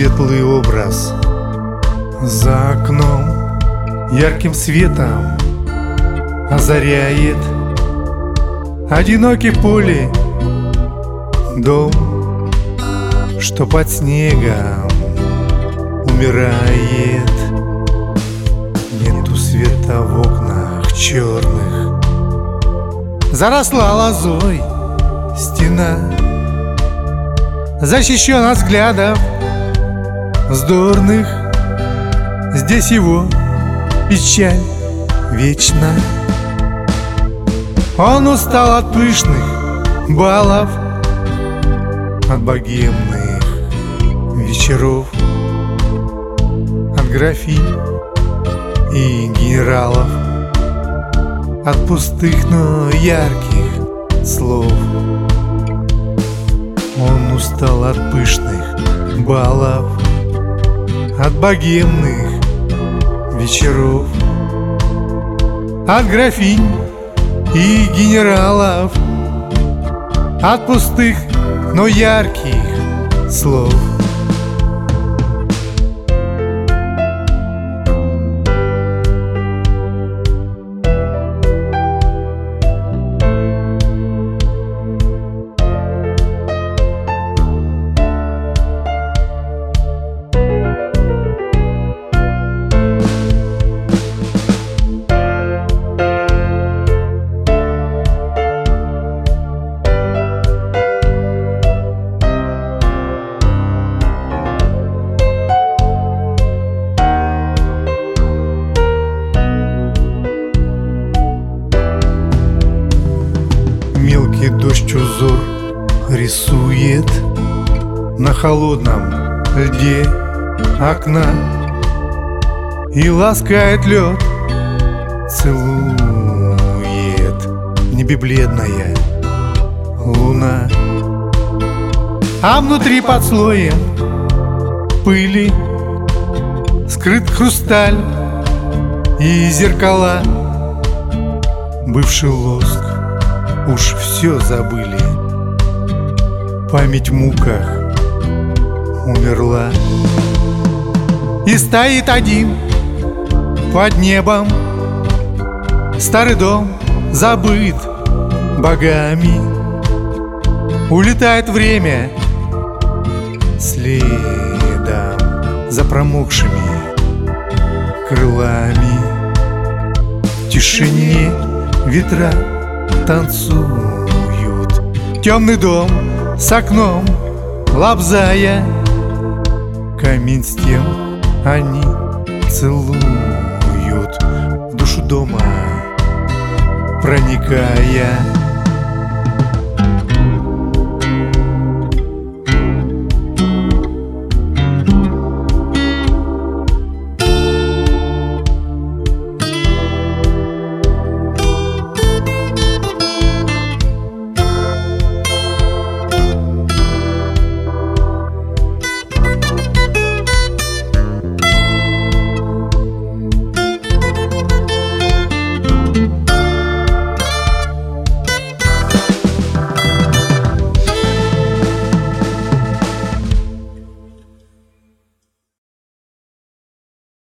светлый образ. За окном ярким светом озаряет одинокий поле дом, что под снегом умирает. Нету света в окнах черных, заросла лозой стена, защищен от взглядов вздорных. Здесь его печаль вечна. Он устал от пышных балов, от богемных вечеров, от графинь и генералов, от пустых, но ярких слов. Он устал от пышных балов, от богемных вечеров, от графинь и генералов, от пустых, но ярких слов. Мелкий дождь узор рисует на холодном льде окна и ласкает лед, целует в небе бледная луна. А внутри под слоем пыли скрыт хрусталь и зеркала. Бывший лоск уж все забыли, память в муках умерла. И стоит один под небом старый дом, забыт богами. Улетает время следом за промокшими крылами. В тишине ветра танцуют, темный дом с окном лобзая камин стен, они целуют в душу дома, проникая.